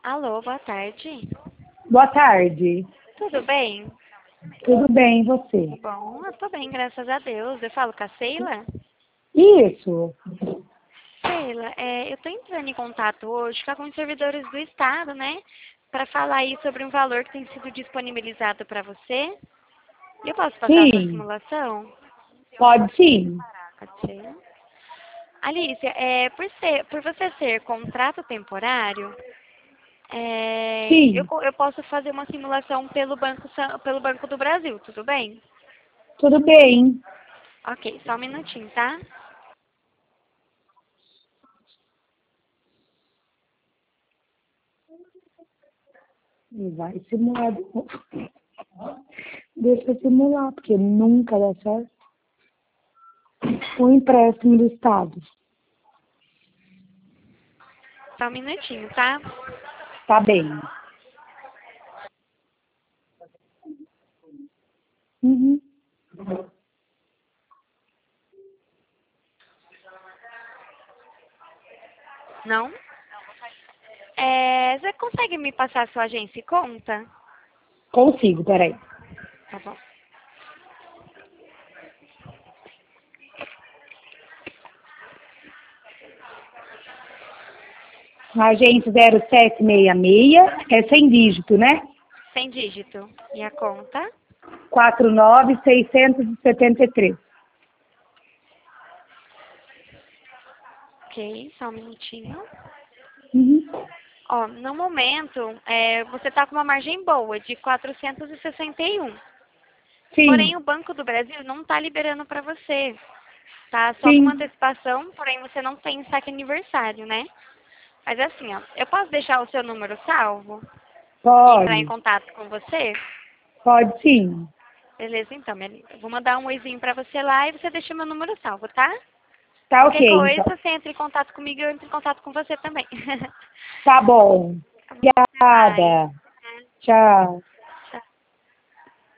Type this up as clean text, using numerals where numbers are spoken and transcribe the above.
Alô, boa tarde. Boa tarde. Tudo bem? Tudo bem, e você? Bom, eu tô bem, graças a Deus. Eu falo com a Sheila? Isso. Sheila, eu tô entrando em contato hoje com alguns servidores do Estado, né? Para falar aí sobre um valor que tem sido disponibilizado para você. E eu posso passar a sua Sim, simulação? pode sim. Pode ser. Alicia, por você ser contrato temporário, Sim, eu posso fazer uma simulação pelo Banco do Brasil, tudo bem? tudo bem. Ok, só um minutinho, tá? Vai simular. Deixa eu simular, porque nunca dá certo. O empréstimo do Estado. Só um minutinho, tá? Tá bem. Uhum. Não? Você consegue me passar a sua agência e conta? Consigo, peraí. Tá bom. Agente 0766, é sem dígito, né? Sem dígito. E a conta? 49673. Ok, só um minutinho. Uhum. Ó, no momento, você tá com uma margem boa de 461. Porém, Sim, o Banco do Brasil não tá liberando para você. Tá só com uma sim, antecipação, porém você não tem saque aniversário, né? Mas assim, ó, eu posso deixar o seu número salvo e entrar em pode. contato com você? Pode sim. Beleza, então, minha linda. Eu vou mandar um oizinho pra você lá e você deixa meu número salvo, tá? Tá ok, Qualquer coisa, então. você entra em contato comigo e eu entro em contato com você também. Tá bom. Até mais. Obrigada. Tchau.